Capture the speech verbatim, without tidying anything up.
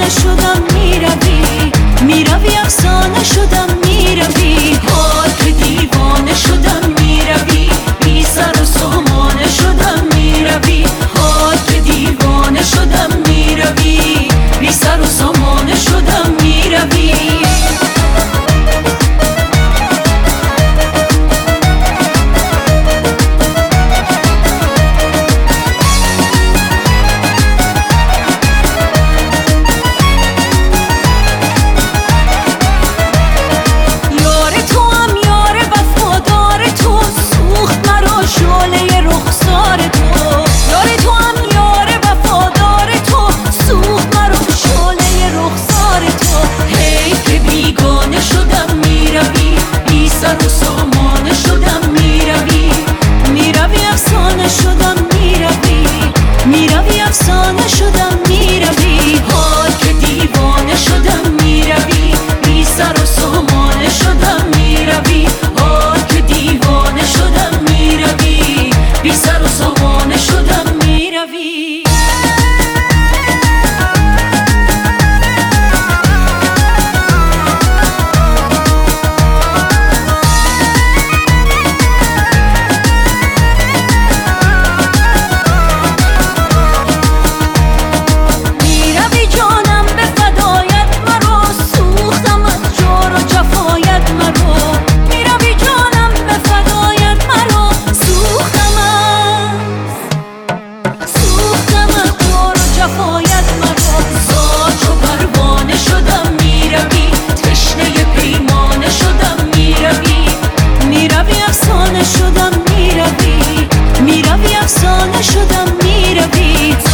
افسانه شدم میروی، میروی افسانه شدم میروی. حال که دیوانه شدم میروی، بی سر و سامانه شدم میروی. حال که دیوانه شدم میروی، بی سر و سامانه شدم میروی. افسانه شدم میروی، حال که دیوانه شدم میروی، بی سر و سامانه شدم میروی. حال که دیوانه شدم میروی، بی سر و سامانه شدم میروی. افسانه شدم میروی، میروی افسانه شدم میروی.